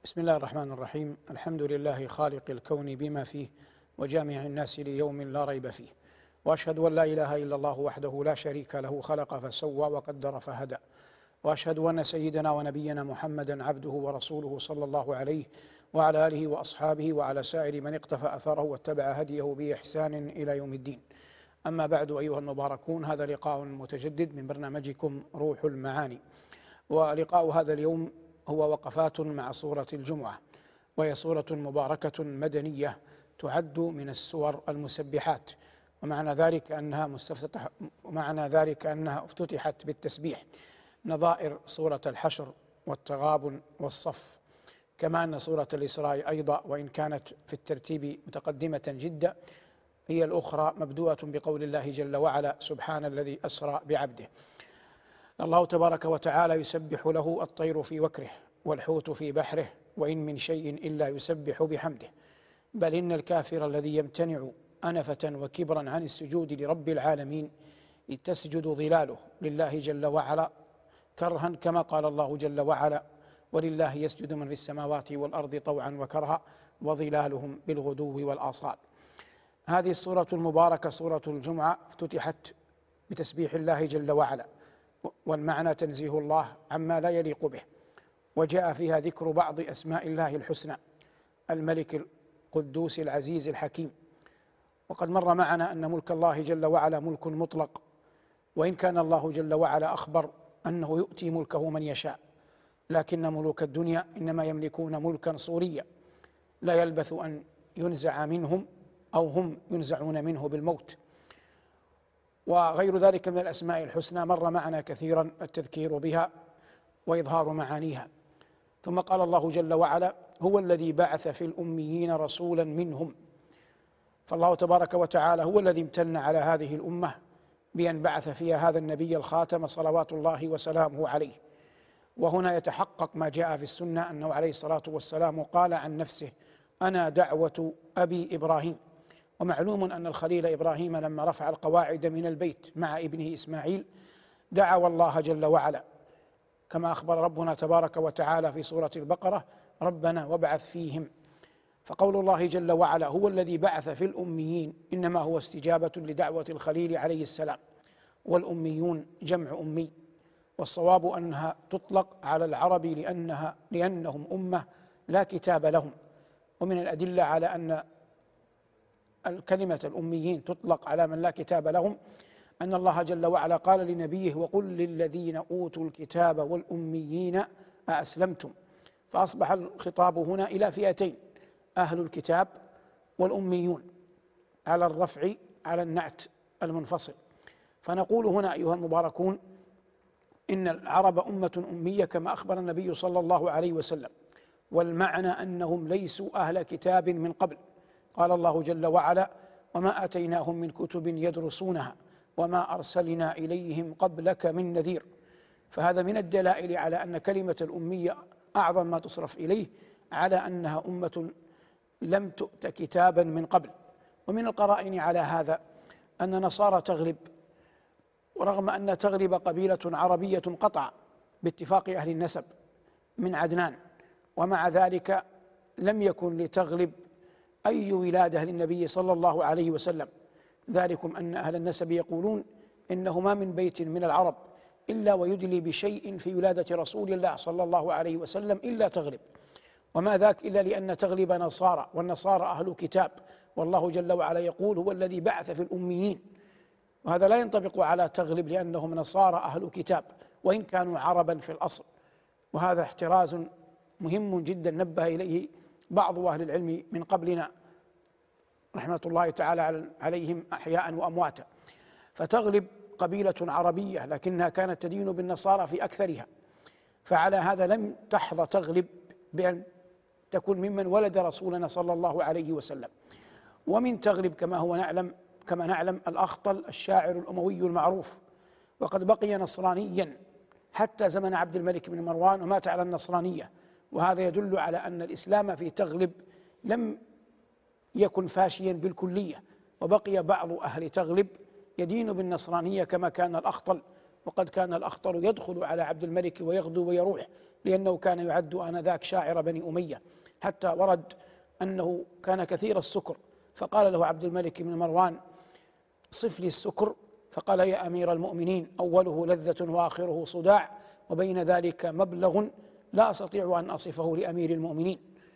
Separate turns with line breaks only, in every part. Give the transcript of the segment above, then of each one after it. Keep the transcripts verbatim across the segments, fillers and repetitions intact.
بسم الله الرحمن الرحيم. الحمد لله خالق الكون بما فيه وجامع الناس ليوم لا ريب فيه، وأشهد أن لا إله إلا الله وحده لا شريك له، خلق فسوى وقدر فهدى، وأشهد أن سيدنا ونبينا محمدا عبده ورسوله صلى الله عليه وعلى آله وأصحابه وعلى سائر من اقتفى أثره واتبع هديه بإحسان إلى يوم الدين. أما بعد، أيها المباركون، هذا لقاء متجدد من برنامجكم روح المعاني، ولقاء هذا اليوم هو وقفات مع سورة الجمعة، وهي سورة مباركة مدنية تعد من السور المسبحات، ومعنى ذلك أنها مستفتح ومعنى ذلك أنها افتتحت بالتسبيح نظائر سورة الحشر والتغابن والصف، كما أن سورة الإسراء أيضا وإن كانت في الترتيب متقدمة جدا هي الأخرى مبدوءة بقول الله جل وعلا: سبحان الذي أسرى بعبده. الله تبارك وتعالى يسبح له الطير في وكره والحوت في بحره وإن من شيء إلا يسبح بحمده، بل إن الكافر الذي يمتنع أنفة وكبرا عن السجود لرب العالمين تسجد ظلاله لله جل وعلا كرها، كما قال الله جل وعلا: ولله يسجد من في السماوات والأرض طوعا وكرها وظلالهم بالغدو والآصال. هذه السورة المباركة سورة الجمعة افتتحت بتسبيح الله جل وعلا، والمعنى تنزيه الله عما لا يليق به، وجاء فيها ذكر بعض أسماء الله الحسنى: الملك القدوس العزيز الحكيم. وقد مر معنا أن ملك الله جل وعلا ملك مطلق، وإن كان الله جل وعلا أخبر أنه يؤتي ملكه من يشاء، لكن ملوك الدنيا إنما يملكون ملكا صوريا لا يلبث أن ينزع منهم أو هم ينزعون منه بالموت. وغير ذلك من الأسماء الحسنى مر معنا كثيرا التذكير بها وإظهار معانيها. ثم قال الله جل وعلا: هو الذي بعث في الأميين رسولا منهم. فالله تبارك وتعالى هو الذي امتن على هذه الأمة بأن بعث فيها هذا النبي الخاتم صلوات الله وسلامه عليه. وهنا يتحقق ما جاء في السنة أنه عليه الصلاة والسلام قال عن نفسه: أنا دعوة أبي إبراهيم. ومعلوم أن الخليل إبراهيم لما رفع القواعد من البيت مع ابنه إسماعيل دعا الله جل وعلا، كما أخبر ربنا تبارك وتعالى في سورة البقرة: ربنا وابعث فيهم. فقول الله جل وعلا هو الذي بعث في الأميين إنما هو استجابة لدعوة الخليل عليه السلام، والأميون جمع أمي، والصواب أنها تطلق على العرب لأنها لأنهم أمة لا كتاب لهم. ومن الأدلة على أن الكلمة الأميين تطلق على من لا كتاب لهم أن الله جل وعلا قال لنبيه: وقل للذين أوتوا الكتاب والأميين أأسلمتم. فأصبح الخطاب هنا إلى فئتين: أهل الكتاب والأميون، على الرفع على النعت المنفصل. فنقول هنا أيها المباركون إن العرب أمة أمية كما أخبر النبي صلى الله عليه وسلم، والمعنى أنهم ليسوا أهل كتاب من قبل. قال الله جل وعلا: وما آتيناهم من كتب يدرسونها وما أرسلنا إليهم قبلك من نذير. فهذا من الدلائل على أن كلمة الأمية أعظم ما تصرف إليه، على أنها أمة لم تؤت كتابا من قبل. ومن القرائن على هذا أن نصارى تغلب، ورغم أن تغلب قبيلة عربية قطع باتفاق أهل النسب من عدنان، ومع ذلك لم يكن لتغلب أي ولادة للنبي صلى الله عليه وسلم. ذلكم أن أهل النسب يقولون إنه ما من بيت من العرب إلا ويدلي بشيء في ولادة رسول الله صلى الله عليه وسلم إلا تغلب، وما ذاك إلا لأن تغلب نصارى، والنصارى أهل كتاب، والله جل وعلا يقول: هو الذي بعث في الأميين. وهذا لا ينطبق على تغلب لأنهم نصارى أهل كتاب وإن كانوا عربا في الأصل. وهذا احتراز مهم جدا نبه إليه بعض أهل العلم من قبلنا رحمة الله تعالى عليهم أحياء وأمواتا. فتغلب قبيلة عربية لكنها كانت تدين بالنصارى في أكثرها، فعلى هذا لم تحظى تغلب بأن تكون ممن ولد رسولنا صلى الله عليه وسلم. ومن تغلب كما هو نعلم كما نعلم الأخطل الشاعر الأموي المعروف، وقد بقي نصرانيا حتى زمن عبد الملك بن مروان ومات على النصرانية. وهذا يدل على أن الإسلام في تغلب لم يكن فاشيا بالكلية، وبقي بعض أهل تغلب يدين بالنصرانية كما كان الأخطل. وقد كان الأخطل يدخل على عبد الملك ويغدو ويروح لأنه كان يعد آنذاك شاعر بني أمية، حتى ورد أنه كان كثير السكر، فقال له عبد الملك بن مروان: صف لي السكر. فقال: يا أمير المؤمنين، أوله لذة وآخره صداع، وبين ذلك مبلغ لا أستطيع أن أصفه لأمير المؤمنين.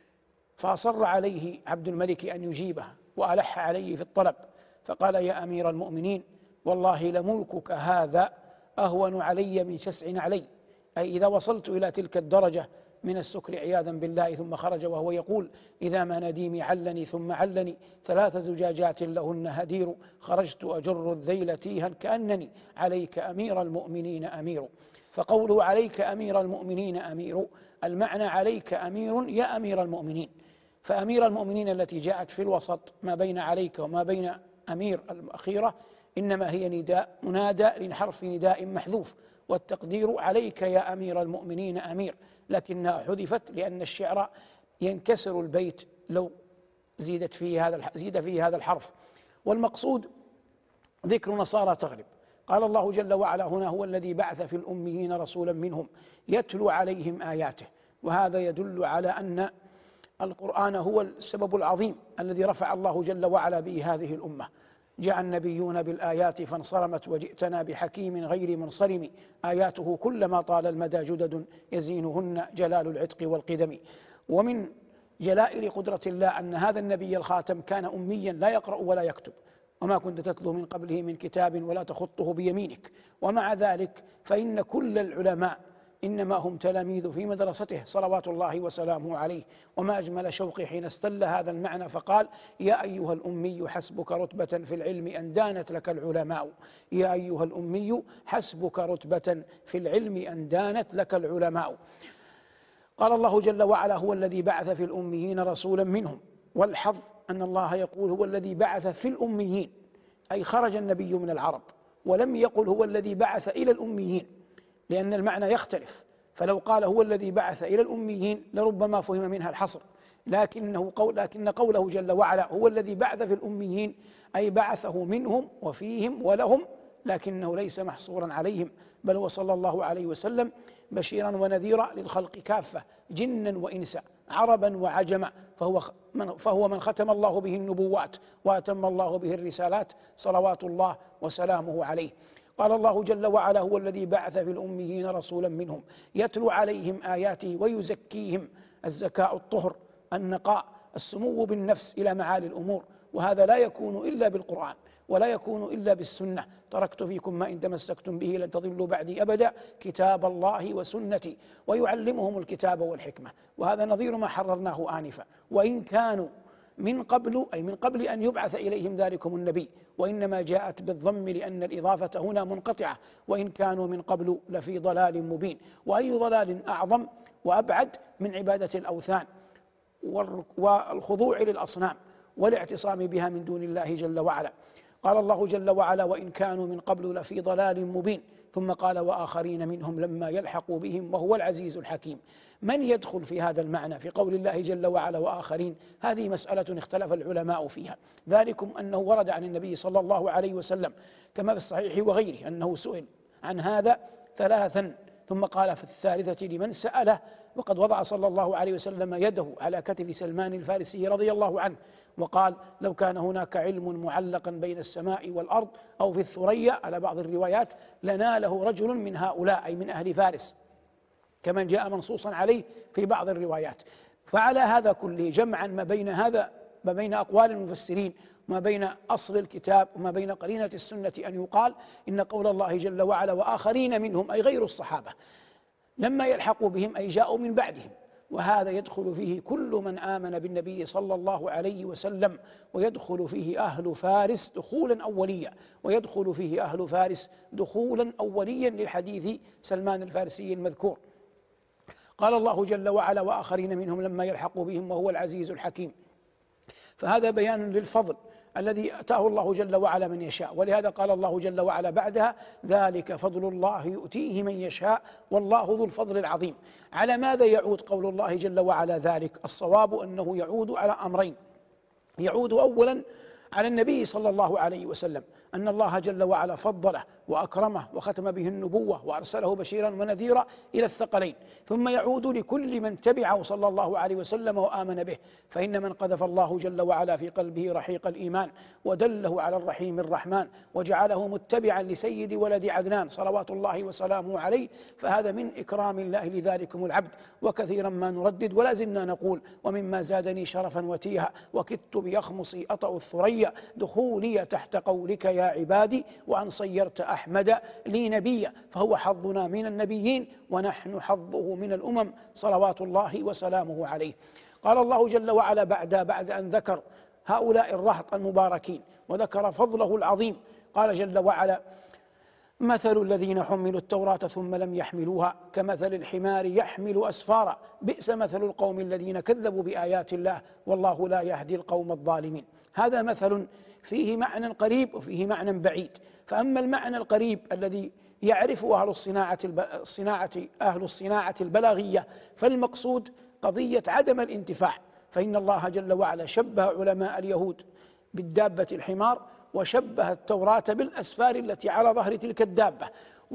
فأصر عليه عبد الملك أن يجيبه، وألح عليه في الطلب، فقال: يا أمير المؤمنين، والله لملكك هذا أهون علي من شسع علي. أي إذا وصلت إلى تلك الدرجة من السكر عياذا بالله. ثم خرج وهو يقول: إذا ما نديمي علني ثم علني ثلاث زجاجات لهن هدير، خرجت أجر الذيل تيها كأنني عليك أمير المؤمنين أمير. فقوله عليك أمير المؤمنين أمير، المعنى عليك أمير يا أمير المؤمنين. فأمير المؤمنين التي جاءت في الوسط ما بين عليك وما بين أمير الأخيرة إنما هي نداء منادى لحرف نداء محذوف، والتقدير عليك يا أمير المؤمنين أمير، لكنها حذفت لأن الشعر ينكسر البيت لو زيدت فيه هذا زيد فيه هذا الحرف. والمقصود ذكر نصارى تغلب. قال الله جل وعلا هنا: هو الذي بعث في الأميين رسولا منهم يتلو عليهم آياته. وهذا يدل على أن القرآن هو السبب العظيم الذي رفع الله جل وعلا به هذه الأمة. جاء النبيون بالآيات فانصرمت، وجئتنا بحكيم غير منصرم، آياته كلما طال المدى جدد، يزينهن جلال العتق والقدم. ومن جلائل قدرة الله أن هذا النبي الخاتم كان أميا لا يقرأ ولا يكتب، وما كنت تتلو من قبله من كتاب ولا تخطه بيمينك. ومع ذلك فإن كل العلماء إنما هم تلاميذ في مدرسته صلوات الله وسلامه عليه. وما أجمل شوقي حين استل هذا المعنى فقال: يا أيها الأمي حسبك رتبة في العلم أن دانت لك العلماء. يا أيها الأمي حسبك رتبة في العلم أن دانت لك العلماء. قال الله جل وعلا: هو الذي بعث في الأميين رسولا منهم. والحظ أن الله يقول هو الذي بعث في الأميين، أي خرج النبي من العرب، ولم يقل هو الذي بعث إلى الأميين، لأن المعنى يختلف. فلو قال هو الذي بعث إلى الأميين لربما فهم منها الحصر، لكنه قول لكن قوله جل وعلا هو الذي بعث في الأميين أي بعثه منهم وفيهم ولهم، لكنه ليس محصورا عليهم، بل هو صلى الله عليه وسلم بشيرا ونذيرا للخلق كافة، جنا وإنسا، عربا وعجما، فهو من, فهو من ختم الله به النبوات وأتم الله به الرسالات صلوات الله وسلامه عليه. قال الله جل وعلا: هو الذي بعث في الأميين رسولا منهم يتلو عليهم آياته ويزكيهم. الزكاء الطهر، النقاء، السمو بالنفس إلى معالي الأمور، وهذا لا يكون إلا بالقرآن ولا يكون إلا بالسنة. تركت فيكم ما إن تمسكتم به لن تضلوا بعدي أبدا، كتاب الله وسنتي. ويعلمهم الكتاب والحكمة، وهذا نظير ما حررناه آنفا. وإن كانوا من قبل، أي من قبل أن يبعث إليهم ذلكم النبي، وإنما جاءت بالضم لأن الإضافة هنا منقطعة. وإن كانوا من قبل لفي ضلال مبين. وأي ضلال أعظم وأبعد من عبادة الأوثان والخضوع للأصنام والاعتصام بها من دون الله جل وعلا. قال الله جل وعلا: وإن كانوا من قبل لفي ضلال مبين. ثم قال: وآخرين منهم لما يلحقوا بهم وهو العزيز الحكيم. من يدخل في هذا المعنى في قول الله جل وعلا وآخرين؟ هذه مسألة اختلف العلماء فيها. ذلكم أنه ورد عن النبي صلى الله عليه وسلم كما في الصحيح وغيره أنه سئل عن هذا ثلاثا ثم قال في الثالثة لمن سأله، وقد وضع صلى الله عليه وسلم يده على كتف سلمان الفارسي رضي الله عنه وقال: لو كان هناك علم معلقا بين السماء والأرض أو في الثريا على بعض الروايات لناله رجل من هؤلاء، أي من أهل فارس، كما جاء منصوصا عليه في بعض الروايات. فعلى هذا كله جمعا ما بين هذا ما بين أقوال المفسرين وما بين أصل الكتاب وما بين قرينة السنة أن يقال إن قول الله جل وعلا وآخرين منهم أي غير الصحابة لما يلحقوا بهم أي جاءوا من بعدهم، وهذا يدخل فيه كل من آمن بالنبي صلى الله عليه وسلم، ويدخل فيه أهل فارس دخولا أوليا، ويدخل فيه أهل فارس دخولا أوليا للحديث سلمان الفارسي المذكور. قال الله جل وعلا وآخرين منهم لما يلحقوا بهم وهو العزيز الحكيم. فهذا بيان للفضل الذي أتاه الله جل وعلا من يشاء، ولهذا قال الله جل وعلا بعدها: ذلك فضل الله يؤتيه من يشاء والله ذو الفضل العظيم. على ماذا يعود قول الله جل وعلا ذلك؟ الصواب أنه يعود على أمرين. يعود أولا على النبي صلى الله عليه وسلم، أن الله جل وعلا فضله وأكرمه وختم به النبوة وأرسله بشيرا ونذيرا إلى الثقلين، ثم يعود لكل من تبعه صلى الله عليه وسلم وآمن به. فإن من قذف الله جل وعلا في قلبه رحيق الإيمان ودله على الرحيم الرحمن وجعله متبعا لسيد ولد عدنان صلوات الله وسلامه عليه، فهذا من إكرام الله لذلكم العبد. وكثيرا ما نردد ولا زلنا نقول: ومما زادني شرفا وتيها وكدت بيخمصي أطأ الثريا دخولي تحت قولك يا عبادي وأن صيرت أحمد لي نبيا. فهو حظنا من النبيين ونحن حظه من الأمم صلوات الله وسلامه عليه. قال الله جل وعلا بعد بعد أن ذكر هؤلاء الرهط المباركين وذكر فضله العظيم، قال جل وعلا: مثل الذين حملوا التوراة ثم لم يحملوها كمثل الحمار يحمل أسفارا بئس مثل القوم الذين كذبوا بآيات الله والله لا يهدي القوم الظالمين. هذا مثل فيه معنى قريب وفيه معنى بعيد. فأما المعنى القريب الذي يعرفه أهل الصناعة الصناعة أهل الصناعة البلاغية، فالمقصود قضية عدم الانتفاع. فإن الله جل وعلا شبه علماء اليهود بالدابة الحمار، وشبه التوراة بالأسفار التي على ظهر تلك الدابة،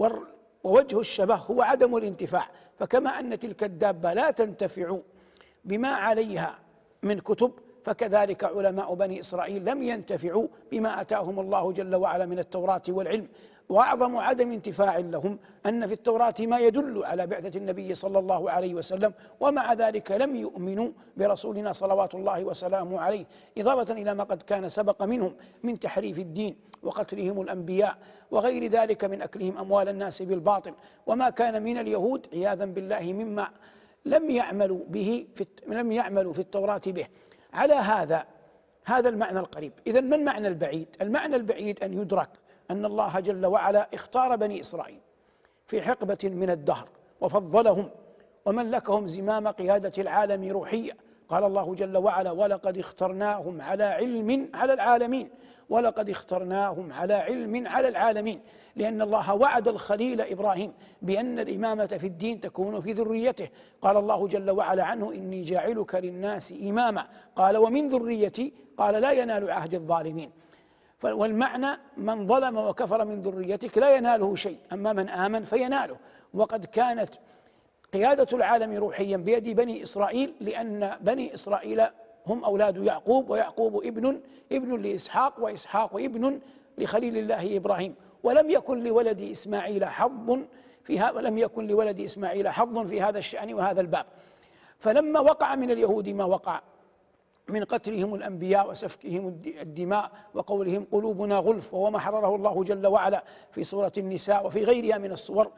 ووجه الشبه هو عدم الانتفاع. فكما أن تلك الدابة لا تنتفع بما عليها من كتب، فكذلك علماء بني إسرائيل لم ينتفعوا بما أتاهم الله جل وعلا من التوراة والعلم. وأعظم عدم انتفاع لهم أن في التوراة ما يدل على بعثة النبي صلى الله عليه وسلم، ومع ذلك لم يؤمنوا برسولنا صلوات الله وسلامه عليه، إضافة إلى ما قد كان سبق منهم من تحريف الدين وقتلهم الأنبياء وغير ذلك من أكلهم أموال الناس بالباطل، وما كان من اليهود عياذا بالله مما لم يعملوا به في لم يعملوا في التوراة به. على هذا هذا المعنى القريب. إذن ما المعنى البعيد؟ المعنى البعيد أن يدرك أن الله جل وعلا اختار بني إسرائيل في حقبة من الدهر وفضلهم وملكهم زمام قيادة العالم روحيا. قال الله جل وعلا: ولقد اخترناهم على علم على العالمين ولقد اخترناهم على علم على العالمين. لأن الله وعد الخليل إبراهيم بأن الإمامة في الدين تكون في ذريته. قال الله جل وعلا عنه: إني جاعلك للناس إماما. قال: ومن ذريتي؟ قال: لا ينال عهد الظالمين. والمعنى: من ظلم وكفر من ذريتك لا يناله شيء، أما من آمن فيناله. وقد كانت قيادة العالم روحيا بيد بني إسرائيل، لأن بني إسرائيل هم أولاد يعقوب، ويعقوب ابن ابن لإسحاق، وإسحاق ابن لخليل الله إبراهيم. ولم يكن لولد إسماعيل حظ في هذا ولم يكن لولد إسماعيل حظ في هذا الشأن وهذا الباب. فلما وقع من اليهود ما وقع من قتلهم الأنبياء وسفكهم الدماء وقولهم قلوبنا غلف، وهو ما حرره الله جل وعلا في سورة النساء وفي غيرها من السور،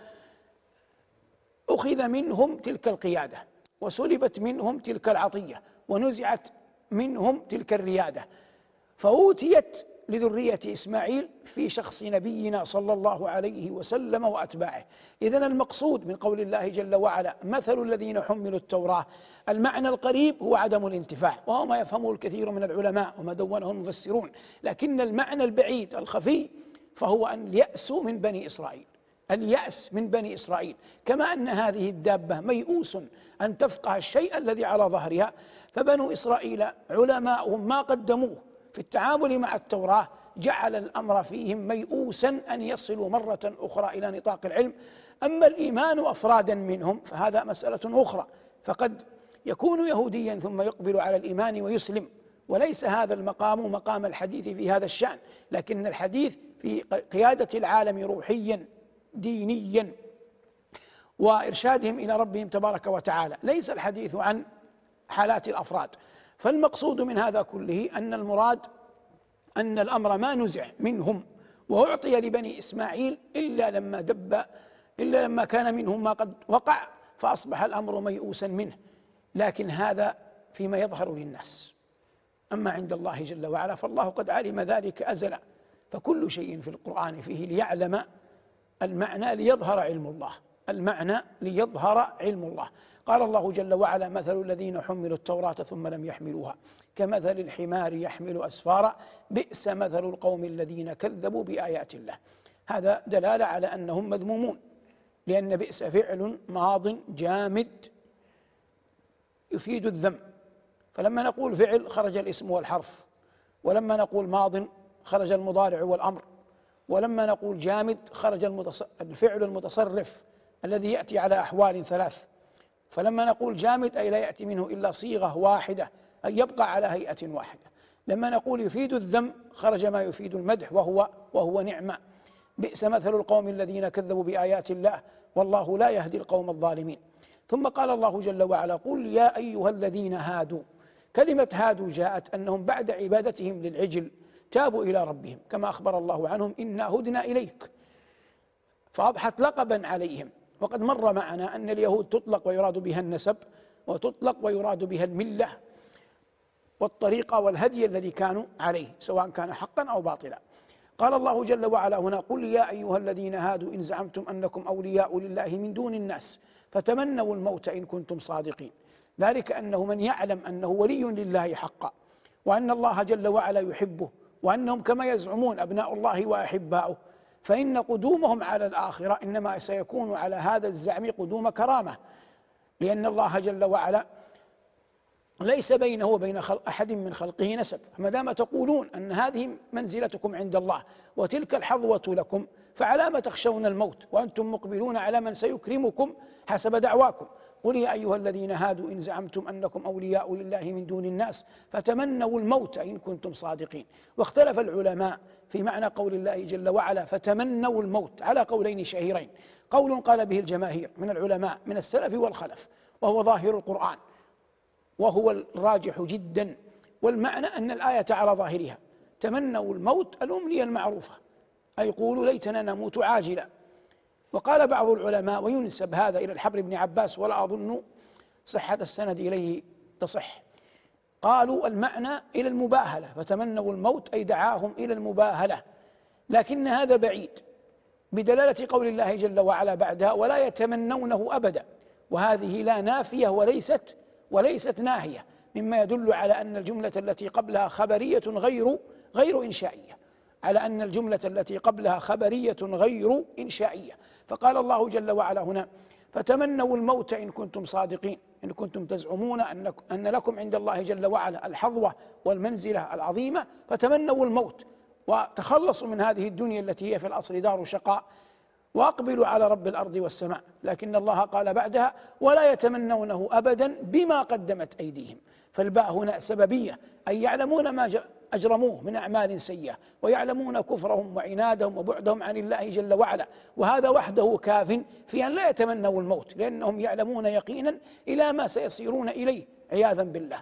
أخذ منهم تلك القيادة وسلبت منهم تلك العطية ونزعت منهم تلك الريادة، فأوتيت لذرية إسماعيل في شخص نبينا صلى الله عليه وسلم وأتباعه. إذن المقصود من قول الله جل وعلا: مثل الذين حملوا التوراة، المعنى القريب هو عدم الانتفاع، وهو ما يفهمه الكثير من العلماء وما دونه المفسرون. لكن المعنى البعيد الخفي فهو أن اليأس من بني إسرائيل، اليأس من بني إسرائيل. كما أن هذه الدابة ميؤوس أن تفقه الشيء الذي على ظهرها، فبنو إسرائيل علماؤهم ما قدموه في التعامل مع التوراة جعل الأمر فيهم ميؤوسا أن يصلوا مرة أخرى إلى نطاق العلم. أما الإيمان أفرادا منهم فهذا مسألة أخرى، فقد يكون يهوديا ثم يقبل على الإيمان ويسلم، وليس هذا المقام مقام الحديث في هذا الشأن، لكن الحديث في قيادة العالم روحيا دينيا وإرشادهم إلى ربهم تبارك وتعالى، ليس الحديث عن حالات الأفراد. فالمقصود من هذا كله أن المراد أن الأمر ما نزع منهم وأعطي لبني إسماعيل إلا لما دب إلا لما كان منهم ما قد وقع، فأصبح الأمر ميؤوسا منه. لكن هذا فيما يظهر للناس، أما عند الله جل وعلا فالله قد علم ذلك أزلا. فكل شيء في القرآن فيه ليعلم المعنى ليظهر علم الله، المعنى ليظهر علم الله. قال الله جل وعلا: مثل الذين حملوا التوراة ثم لم يحملوها كمثل الحمار يحمل أسفارا بئس مثل القوم الذين كذبوا بآيات الله. هذا دلالة على أنهم مذمومون، لأن بئس فعل ماض جامد يفيد الذم، فلما نقول فعل خرج الاسم والحرف، ولما نقول ماض خرج المضارع والأمر، ولما نقول جامد خرج الفعل المتصرف الذي يأتي على أحوال ثلاث، فلما نقول جامد أي لا يأتي منه إلا صيغة واحدة أي يبقى على هيئة واحدة. لما نقول يفيد الذم خرج ما يفيد المدح وهو وهو نعمة. بئس مثل القوم الذين كذبوا بآيات الله والله لا يهدي القوم الظالمين. ثم قال الله جل وعلا قل يا أيها الذين هادوا. كلمة هادوا جاءت أنهم بعد عبادتهم للعجل تابوا إلى ربهم كما أخبر الله عنهم إنا هدنا إليك، فأضحت لقبا عليهم. وقد مر معنا أن اليهود تطلق ويراد بها النسب، وتطلق ويراد بها الملة والطريقة والهدي الذي كانوا عليه سواء كان حقا أو باطلا. قال الله جل وعلا هنا قل يا أيها الذين هادوا إن زعمتم أنكم أولياء لله من دون الناس فتمنوا الموت إن كنتم صادقين. ذلك أنه من يعلم أنه ولي لله حقا وأن الله جل وعلا يحبه وأنهم كما يزعمون أبناء الله وأحباؤه، فإن قدومهم على الآخرة إنما سيكون على هذا الزعم قدوم كرامة، لأن الله جل وعلا ليس بينه وبين أحد من خلقه نسب. فما دام تقولون أن هذه منزلتكم عند الله وتلك الحظوة لكم فعلى ما تخشون الموت وأنتم مقبلون على من سيكرمكم حسب دعواكم. قل يا أيها الذين هادوا إن زعمتم أنكم أولياء لله من دون الناس فتمنوا الموت إن كنتم صادقين. واختلف العلماء في معنى قول الله جل وعلا فتمنوا الموت على قولين شهيرين. قول قال به الجماهير من العلماء من السلف والخلف وهو ظاهر القرآن وهو الراجح جدا، والمعنى أن الآية على ظاهرها تمنوا الموت الأمنية المعروفة أي قولوا ليتنا نموت عاجلا. وقال بعض العلماء وينسب هذا إلى الحبر بن عباس ولا أظن صحة السند إليه تصح، قالوا المعنى إلى المباهلة فتمنوا الموت أي دعاهم إلى المباهلة، لكن هذا بعيد بدلالة قول الله جل وعلا بعدها ولا يتمنونه أبدا، وهذه لا نافية وليست وليست ناهية، مما يدل على أن الجملة التي قبلها خبرية غير غير إنشائية على أن الجملة التي قبلها خبرية غير إنشائية. فقال الله جل وعلا هنا فتمنوا الموت إن كنتم صادقين، إن كنتم تزعمون أن, أن لكم عند الله جل وعلا الحظوة والمنزلة العظيمة فتمنوا الموت وتخلصوا من هذه الدنيا التي هي في الأصل دار شقاء وأقبلوا على رب الأرض والسماء. لكن الله قال بعدها ولا يتمنونه أبدا بما قدمت أيديهم، فالباء هنا سببية أي يعلمون ما أجرموه من أعمال سيئة ويعلمون كفرهم وعنادهم وبعدهم عن الله جل وعلا، وهذا وحده كاف في أن لا يتمنوا الموت لأنهم يعلمون يقينا إلى ما سيصيرون إليه عياذا بالله.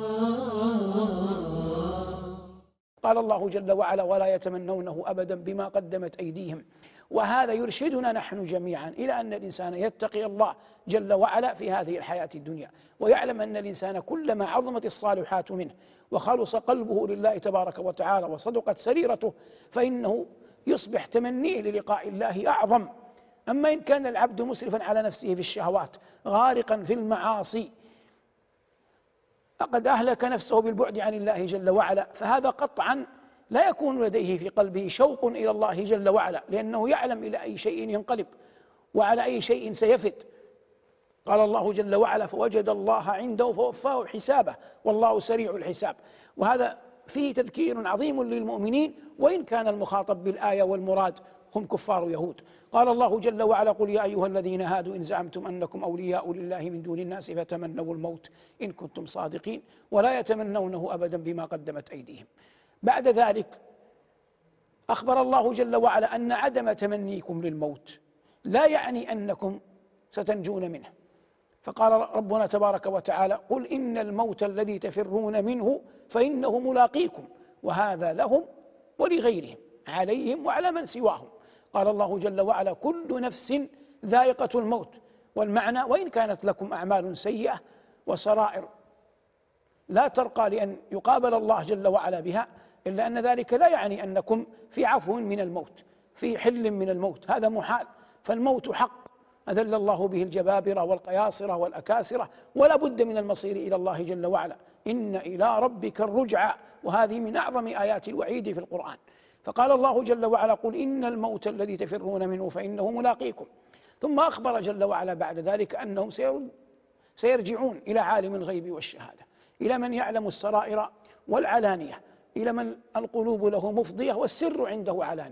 قال الله جل وعلا ولا يتمنونه أبدا بما قدمت أيديهم. وهذا يرشدنا نحن جميعا إلى أن الإنسان يتقي الله جل وعلا في هذه الحياة الدنيا، ويعلم أن الإنسان كلما عظمت الصالحات منه وخلص قلبه لله تبارك وتعالى وصدقت سريرته فإنه يصبح تمنيه للقاء الله أعظم. أما إن كان العبد مسرفا على نفسه في الشهوات غارقا في المعاصي فقد أهلك نفسه بالبعد عن الله جل وعلا، فهذا قطعا لا يكون لديه في قلبه شوق إلى الله جل وعلا، لأنه يعلم إلى أي شيء ينقلب وعلى أي شيء سيفد. قال الله جل وعلا فوجد الله عنده فوفاه حسابه والله سريع الحساب. وهذا فيه تذكير عظيم للمؤمنين وإن كان المخاطب بالآية والمراد هم كفار يهود. قال الله جل وعلا قل يا أيها الذين هادوا إن زعمتم أنكم أولياء لله من دون الناس فتمنوا الموت إن كنتم صادقين ولا يتمنونه أبدا بما قدمت أيديهم. بعد ذلك أخبر الله جل وعلا أن عدم تمنيكم للموت لا يعني أنكم ستنجون منه، فقال ربنا تبارك وتعالى قل إن الموت الذي تفرون منه فإنه ملاقيكم وهذا لهم ولغيرهم عليهم وعلى من سواهم. قال الله جل وعلا كل نفس ذائقة الموت، والمعنى وإن كانت لكم أعمال سيئة وسرائر لا ترقى لأن يقابل الله جل وعلا بها، إلا أن ذلك لا يعني أنكم في عفو من الموت في حل من الموت، هذا محال، فالموت حق أذل الله به الجبابرة والقياصرة والأكاسرة ولا بد من المصير إلى الله جل وعلا. إن إلى ربك الرجعى، وهذه من أعظم آيات الوعيد في القرآن. فقال الله جل وعلا قل إن الموت الذي تفرون منه فإنه ملاقيكم، ثم أخبر جل وعلا بعد ذلك أنهم سيرجعون إلى عالم الغيب والشهادة، إلى من يعلم السرائر والعلانية، إلى من القلوب له مفضية والسر عنده علانية.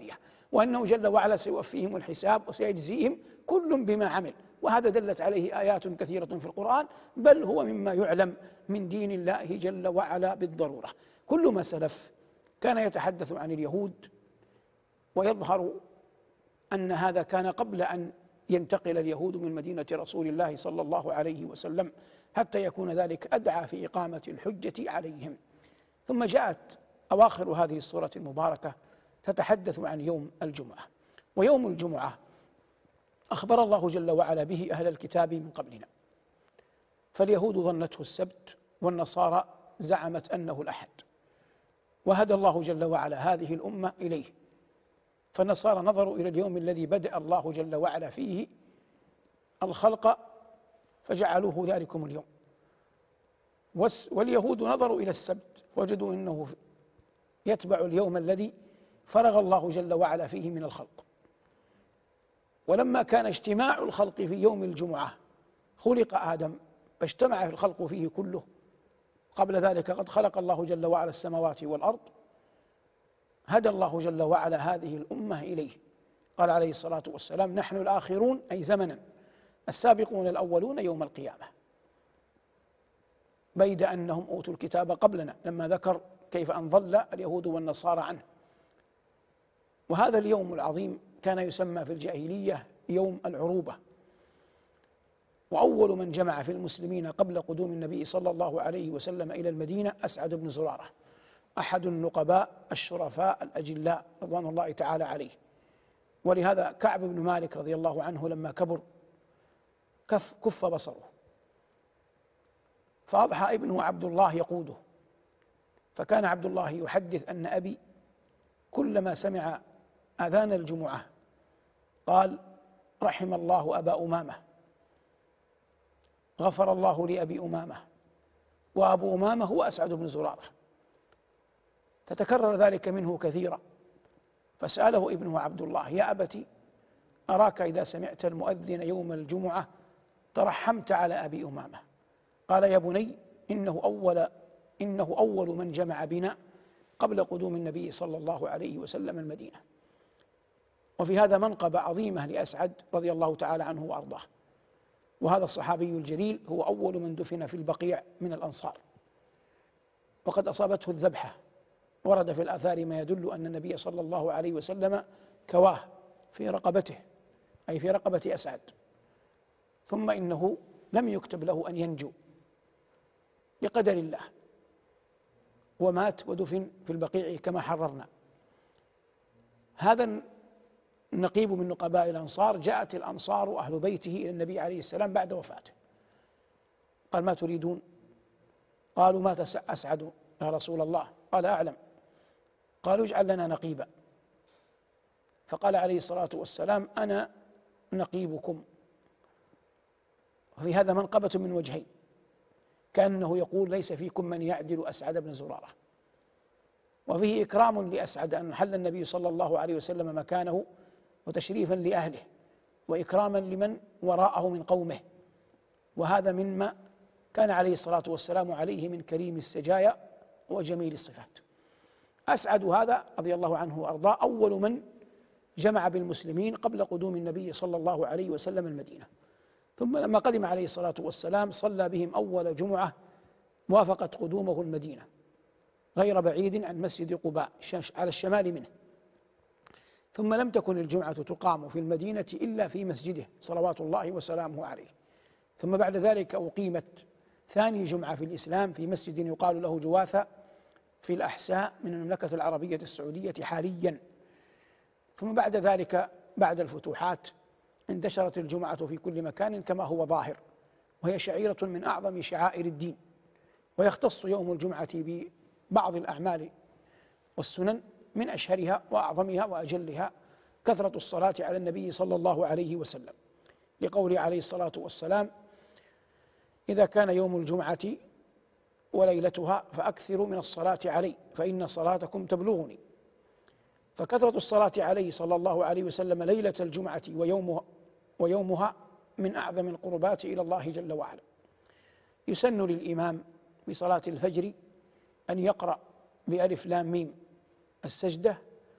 وأنه جل وعلا سيوفيهم الحساب وسيجزيهم كل بما عمل. وهذا دلت عليه آيات كثيرة في القرآن، بل هو مما يعلم من دين الله جل وعلا بالضرورة. كل ما سلف كان يتحدث عن اليهود، ويظهر أن هذا كان قبل أن ينتقل اليهود من مدينة رسول الله صلى الله عليه وسلم، حتى يكون ذلك أدعى في إقامة الحجة عليهم. ثم جاءت أواخر هذه السورة المباركة تتحدث عن يوم الجمعة. ويوم الجمعة أخبر الله جل وعلا به أهل الكتاب من قبلنا، فاليهود ظنته السبت، والنصارى زعمت أنه الأحد، وهدى الله جل وعلا هذه الأمة إليه. فالنصارى نظروا إلى اليوم الذي بدأ الله جل وعلا فيه الخلق فجعلوه ذلكم اليوم، واليهود نظروا إلى السبت وجدوا أنه يتبع اليوم الذي فرغ الله جل وعلا فيه من الخلق. ولما كان اجتماع الخلق في يوم الجمعة خلق آدم فاجتمع في الخلق فيه كله. قبل ذلك قد خلق الله جل وعلا السماوات والأرض، هدى الله جل وعلا هذه الأمة إليه. قال عليه الصلاة والسلام: نحن الآخرون، أي زمنا، السابقون الأولون يوم القيامة، بيد أنهم أوتوا الكتاب قبلنا، لما ذكر كيف أن ضل اليهود والنصارى عنه. وهذا اليوم العظيم كان يسمى في الجاهلية يوم العروبة. وأول من جمع في المسلمين قبل قدوم النبي صلى الله عليه وسلم إلى المدينة أسعد بن زرارة، أحد النقباء الشرفاء الأجلاء رضوان الله تعالى عليه. ولهذا كعب بن مالك رضي الله عنه لما كبر كف, كف بصره، فأضحى ابنه عبد الله يقوده. فكان عبد الله يحدث أن أبي كلما سمع أذان الجمعة قال: رحم الله أبا أمامة، غفر الله لأبي أمامة، وأبو أمامة هو أسعد بن زرارة. فتكرر ذلك منه كثيرا، فسأله ابنه عبد الله: يا أبتي، أراك إذا سمعت المؤذن يوم الجمعة ترحمت على أبي أمامة. قال: يا بني، إنه أول, إنه أول من جمع بنا قبل قدوم النبي صلى الله عليه وسلم المدينة. وفي هذا منقبة عظيمة لأسعد رضي الله تعالى عنه وأرضاه. وهذا الصحابي الجليل هو أول من دفن في البقيع من الأنصار، وقد أصابته الذبحة. ورد في الآثار ما يدل أن النبي صلى الله عليه وسلم كواه في رقبته، أي في رقبة أسعد، ثم إنه لم يكتب له أن ينجو بقدر الله، ومات ودفن في البقيع كما حررنا. هذا النقيب من نقباء الأنصار جاءت الأنصار أهل بيته إلى النبي عليه السلام بعد وفاته، قال: ما تريدون؟ قالوا: مات أسعد يا رسول الله. قال: أعلم. قالوا: اجعل لنا نقيبا. فقال عليه الصلاة والسلام: أنا نقيبكم. وفي هذا منقبة من وجهين، كأنه يقول: ليس فيكم من يعدل أسعد بن زرارة. وفيه إكرام لأسعد أن حل النبي صلى الله عليه وسلم مكانه، وتشريفا لأهله، وإكراما لمن وراءه من قومه. وهذا مما كان عليه الصلاة والسلام عليه من كريم السجايا وجميل الصفات. أسعد هذا رضي الله عنه وأرضاه أول من جمع بالمسلمين قبل قدوم النبي صلى الله عليه وسلم المدينة. ثم لما قدم عليه الصلاة والسلام صلى بهم أول جمعة وافقت قدومه المدينة، غير بعيد عن مسجد قباء على الشمال منه. ثم لم تكن الجمعة تقام في المدينة إلا في مسجده صلوات الله وسلامه عليه. ثم بعد ذلك أقيمت ثاني جمعة في الإسلام في مسجد يقال له جواثة في الأحساء من المملكة العربية السعودية حاليا. ثم بعد ذلك بعد الفتوحات انتشرت الجمعة في كل مكان كما هو ظاهر، وهي شعيرة من أعظم شعائر الدين. ويختص يوم الجمعة ببعض الأعمال والسنن، من أشهرها وأعظمها وأجلها كثرة الصلاة على النبي صلى الله عليه وسلم، لقوله عليه الصلاة والسلام: إذا كان يوم الجمعة وليلتها فأكثروا من الصلاة علي فإن صلاتكم تبلغني. فكثرة الصلاة عليه صلى الله عليه وسلم ليلة الجمعة ويومها, ويومها من أعظم القربات إلى الله جل وعلا. يسن للإمام في صلاة الفجر أن يقرأ بألف لام ميم السجدة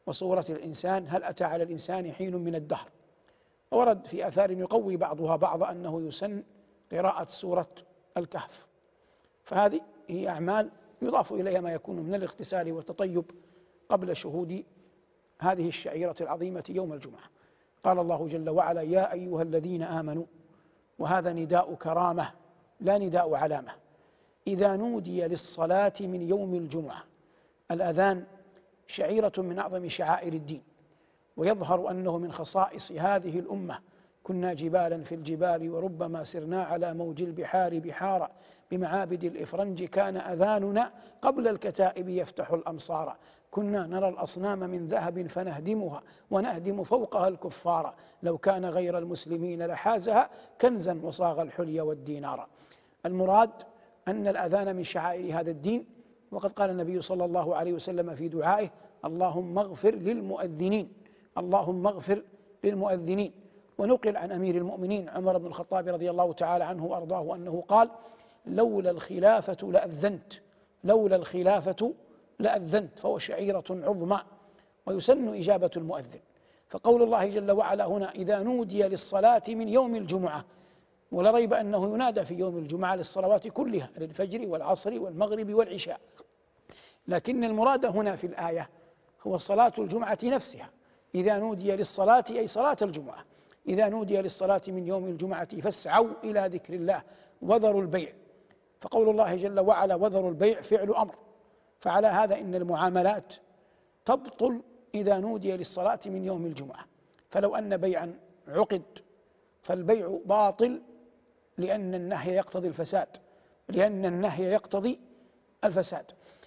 وصورة الإنسان هل أتى على الإنسان حين من الدهر. ورد في آثار يقوي بعضها بعضا أنه يسن قراءة سورة الكهف. فهذه هي أعمال يضاف إليها ما يكون من الاغتسال والتطيب قبل شهود هذه الشعيرة العظيمة يوم الجمعة. قال الله جل وعلا: يا أيها الذين آمنوا، وهذا نداء كرامة لا نداء علامة، إذا نودي للصلاة من يوم الجمعة. الأذان شعيرة من أعظم شعائر الدين، ويظهر أنه من خصائص هذه الأمة. كنا جبالا في الجبال وربما سرنا على موج البحار بحارا، بمعابد الإفرنج كان أذاننا قبل الكتائب يفتح الأمصار. كنا نرى الأصنام من ذهب فنهدمها ونهدم فوقها الكفار، لو كان غير المسلمين لحازها كنزا وصاغ الحلي والدينار. المراد أن الأذان من شعائر هذا الدين، وقد قال النبي صلى الله عليه وسلم في دعائه: اللهم اغفر للمؤذنين، اللهم اغفر للمؤذنين. ونقل عن أمير المؤمنين عمر بن الخطاب رضي الله تعالى عنه وأرضاه أنه قال: لولا الخلافة لأذنت، لولا الخلافة لأذنت. فهو شعيرة عظمى، ويسن إجابة المؤذن. فقول الله جل وعلا هنا: إذا نودي للصلاة من يوم الجمعة، ولا ريب أنه ينادى في يوم الجمعة للصلوات كلها، للفجر والعصر والمغرب والعشاء، لكن المراد هنا في الآية هو صلاة الجمعة نفسها. إذا نودي للصلاة أي صلاة الجمعة. إذا نودي للصلاة من يوم الجمعة فاسعوا إلى ذكر الله وذروا البيع. فقول الله جل وعلا وذروا البيع فعل أمر، فعلى هذا إن المعاملات تبطل إذا نودي للصلاة من يوم الجمعة. فلو أن بيعا عقد فالبيع باطل، لأن النهي يقتضي الفساد، لأن النهي يقتضي الفساد.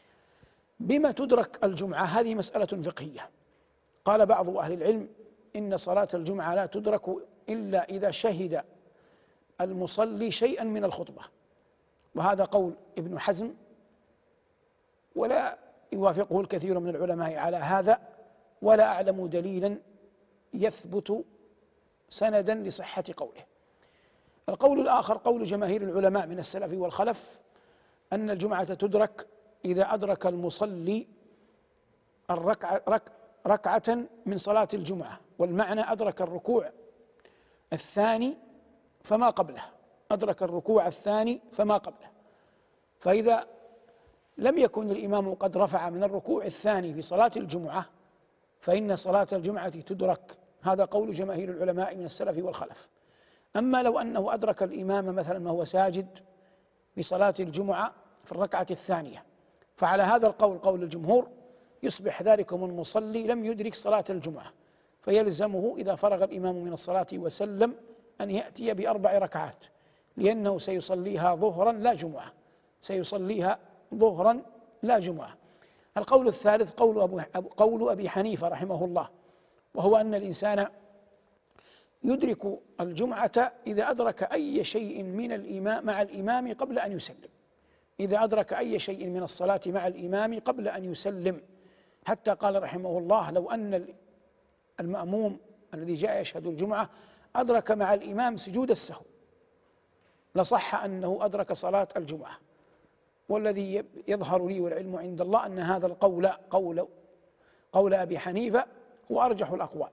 بما تدرك الجمعة؟ هذه مسألة فقهية. قال بعض أهل العلم إن صلاة الجمعة لا تدرك إلا إذا شهد المصلي شيئا من الخطبة، وهذا قول ابن حزم، ولا يوافقه الكثير من العلماء على هذا، ولا أعلم دليلا يثبت سندا لصحة قوله. القول الآخر قول جماهير العلماء من السلف والخلف، أن الجمعة تدرك إذا أدرك المصلي الركعة رك ركعة من صلاة الجمعة، والمعنى أدرك الركوع الثاني فما قبله، أدرك الركوع الثاني فما قبله. فإذا لم يكن الإمام قد رفع من الركوع الثاني في صلاة الجمعة فإن صلاة الجمعة تدرك. هذا قول جماهير العلماء من السلف والخلف. أما لو أنه أدرك الإمام مثلا وهو ساجد بصلاة الجمعة في الركعة الثانية، فعلى هذا القول قول الجمهور يصبح ذلكم المصلي لم يدرك صلاة الجمعة، فيلزمه إذا فرغ الإمام من الصلاة وسلم أن يأتي بأربع ركعات، لأنه سيصليها ظهرا لا جمعة، سيصليها ظهرا لا جمعة. القول الثالث قول أبو قول أبي حنيفة رحمه الله، وهو أن الإنسان يدرك الجمعة إذا أدرك أي شيء من الإمام مع الإمام قبل أن يسلم، إذا أدرك أي شيء من الصلاة مع الإمام قبل أن يسلم. حتى قال رحمه الله: لو أن المأموم الذي جاء يشهد الجمعة أدرك مع الإمام سجود السهو لصح أنه أدرك صلاة الجمعة. والذي يظهر لي والعلم عند الله أن هذا القول قول قول أبي حنيفة هو أرجح الأقوال،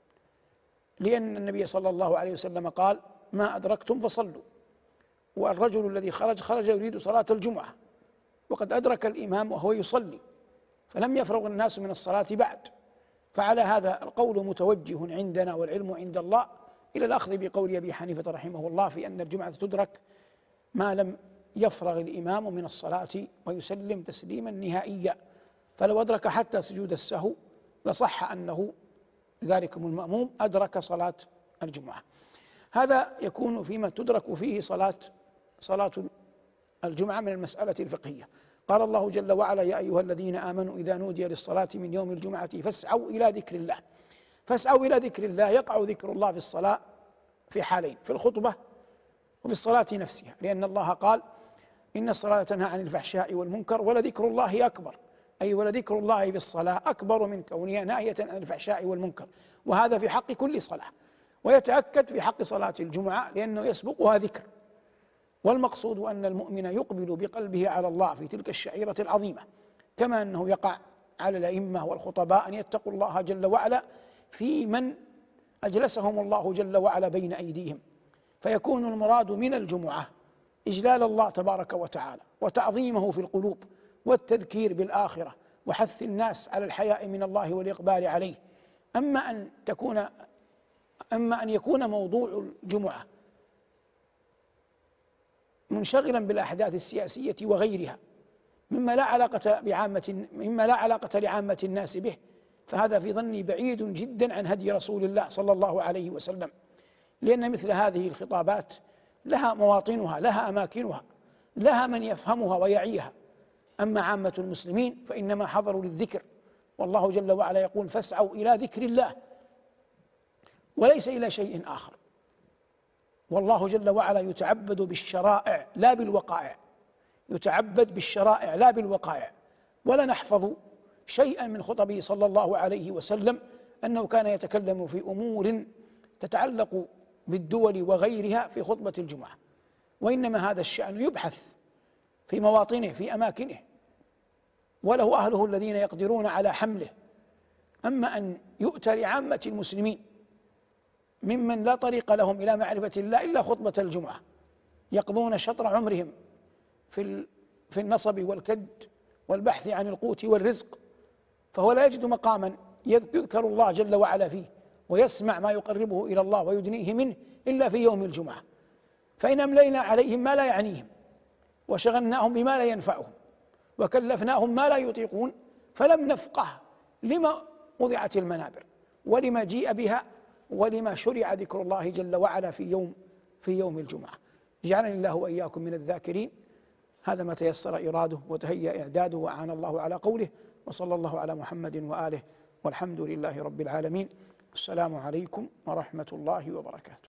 لأن النبي صلى الله عليه وسلم قال: ما أدركتم فصلوا. والرجل الذي خرج خرج يريد صلاة الجمعة، وقد أدرك الإمام وهو يصلي، فلم يفرغ الناس من الصلاة بعد. فعلى هذا القول متوجه عندنا والعلم عند الله إلى الأخذ بقول أبي حنيفة رحمه الله في أن الجمعة تدرك ما لم يفرغ الإمام من الصلاة ويسلم تسليما نهائيا. فلو أدرك حتى سجود السهو لصح أنه ذلكم المأموم أدرك صلاة الجمعة. هذا يكون فيما تدرك فيه صلاة صلاة الجمعة من المسألة الفقهية. قال الله جل وعلا: يا أيها الذين آمنوا إذا نودي للصلاة من يوم الجمعة فاسعوا إلى ذكر الله. فاسعوا إلى ذكر الله، يقع ذكر الله في الصلاة في حالين: في الخطبة وفي الصلاة نفسها، لأن الله قال: إن الصلاة تنهى عن الفحشاء والمنكر ولذكر الله أكبر، أي ولذكر الله بالصلاة أكبر من كونها ناهية عن الفحشاء والمنكر. وهذا في حق كل صلاة، ويتأكد في حق صلاة الجمعة لأنه يسبقها ذكر. والمقصود أن المؤمن يقبل بقلبه على الله في تلك الشعيرة العظيمة، كما أنه يقع على الأئمة والخطباء أن يتقوا الله جل وعلا في من أجلسهم الله جل وعلا بين أيديهم، فيكون المراد من الجمعة إجلال الله تبارك وتعالى وتعظيمه في القلوب والتذكير بالآخرة وحث الناس على الحياء من الله والإقبال عليه. أما أن تكون أما أن يكون موضوع الجمعة منشغلا بالأحداث السياسية وغيرها مما لا علاقة بعامة مما لا علاقة لعامة الناس به، فهذا في ظني بعيد جدا عن هدي رسول الله صلى الله عليه وسلم، لأن مثل هذه الخطابات لها مواطنها، لها أماكنها، لها من يفهمها ويعيها. أما عامة المسلمين فإنما حضروا للذكر، والله جل وعلا يقول: فاسعوا إلى ذكر الله وليس إلى شيء آخر. والله جل وعلا يتعبد بالشرائع لا بالوقائع، يتعبد بالشرائع لا بالوقائع. ولا نحفظ شيئا من خطبه صلى الله عليه وسلم أنه كان يتكلم في أمور تتعلق بالدول وغيرها في خطبة الجمعة، وإنما هذا الشأن يبحث في مواطنه في أماكنه، وله أهله الذين يقدرون على حمله. أما أن يؤتى لعامة المسلمين ممن لا طريق لهم إلى معرفة الله إلا خطبة الجمعة، يقضون شطر عمرهم في في النصب والكد والبحث عن القوت والرزق، فهو لا يجد مقاما يذكر الله جل وعلا فيه ويسمع ما يقربه إلى الله ويدنيه منه إلا في يوم الجمعة. فإن أملينا عليهم ما لا يعنيهم وشغلناهم بما لا ينفعهم وكلفناهم ما لا يطيقون فلم نفقه لما وضعت المنابر ولما جيء بها ولما شرع ذكر الله جل وعلا في يوم في يوم الجمعة. جعلني الله وإياكم من الذاكرين. هذا ما تيسر إراده وتهيأ إعداده وأعان الله على قوله، وصلى الله على محمد وآله، والحمد لله رب العالمين. السلام عليكم ورحمة الله وبركاته.